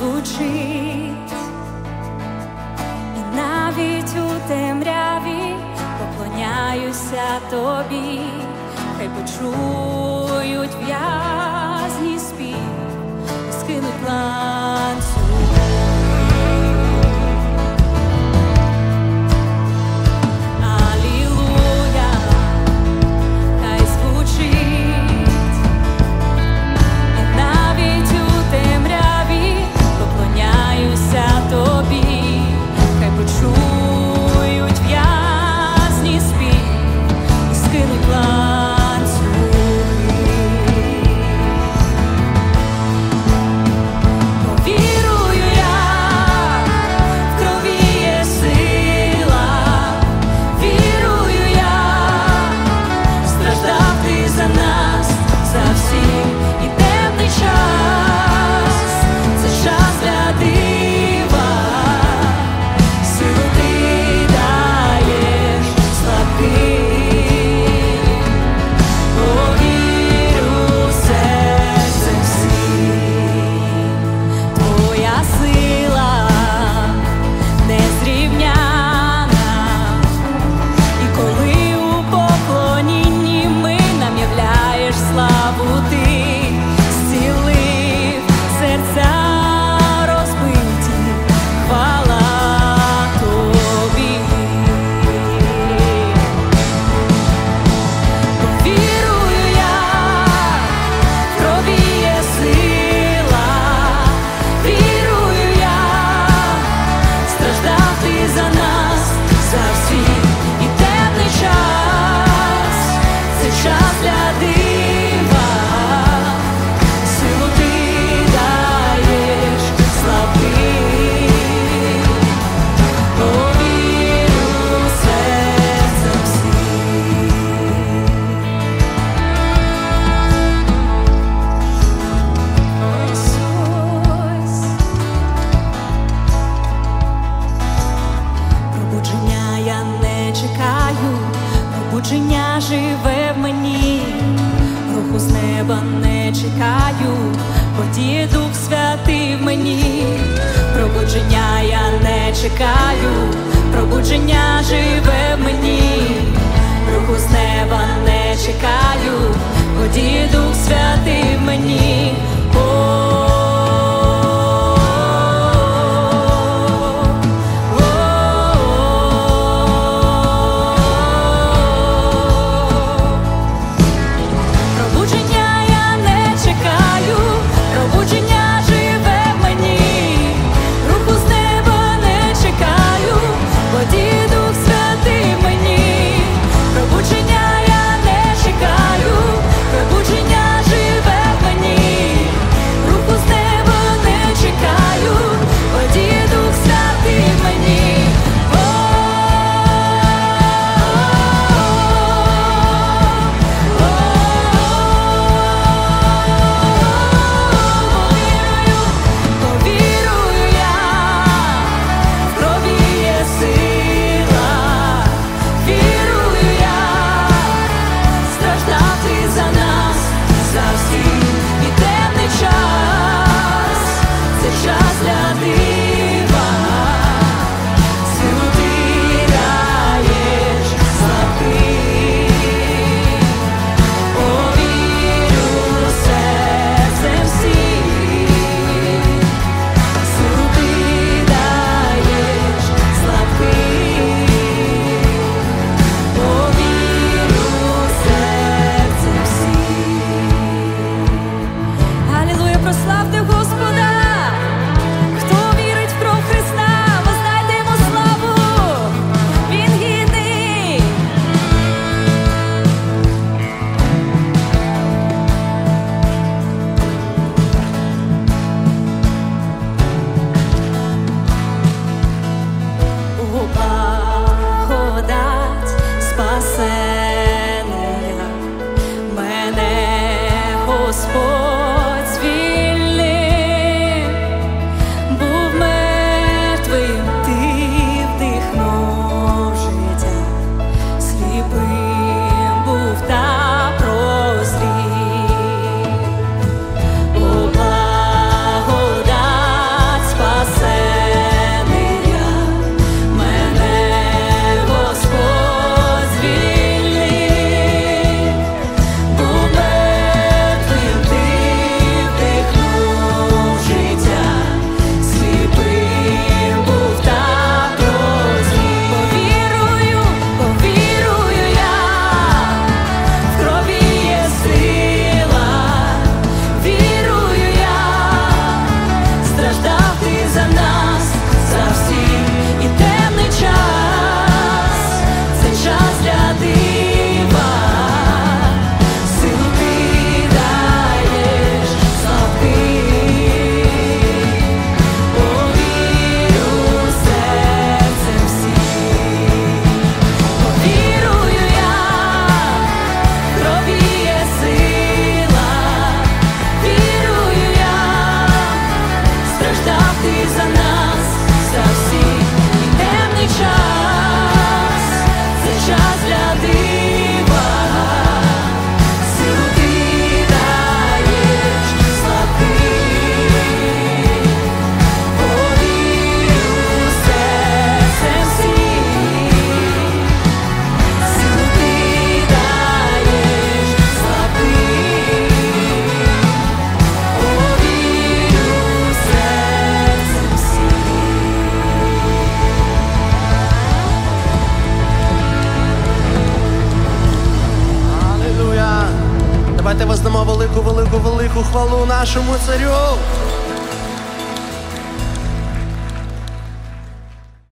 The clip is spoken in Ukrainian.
звучить, і навіть у темряві поклоняюся тобі, хай почують в'язні спів, скинуть ланцюги. Алілуя, хай звучить, і навіть у темряві поклоняюся тобі, хай почують в'язні спів, скинуть ланцюги. Повірую я, в крові є сила, вірую я, страждав ти за нас, за всіх, і темний час, це час для дива, силу ти даєш слабким, повірю серцем всім. Твоя сила незрівняна, і коли у поклонінні ми нам являєш славу, ти зцілив серця розбиті, хвала тобі. Повірую я, в крові є сила, вірую я, страждав ти за нас, за всіх, і темний час, це час для дива, силу ти даєш слабким, повірю серцем всім. Ісус, пробудження я не чекаю, пробудження живе в мені, руху з неба не чекаю, подіє Дух Святий в мені. Пробудження я не чекаю, пробудження живе в мені, руху з неба не чекаю, подіє Дух Святий в мені. Пробудження я не чекаю, пробудження живе в мені, руху з неба не чекаю, подіє Дух Святий в мені. Пробудження я не чекаю, пробудження живе в мені, руху з неба не чекаю, подіє Дух Святий в мені. Повірую я, в крові є сила, вірую я, страждав ти за нас, за всіх, і темний час, це час для дива, силу ти даєш слабким, повірю серцем всім, силу ти даєш слабким, повірю серцем всім. Алілуя, прославте Господа! Хто вірить в кров Христа, вознайте йому славу! Він гідний! Благодать спасення мене Господь звільнив. велику хвалу нашому царю.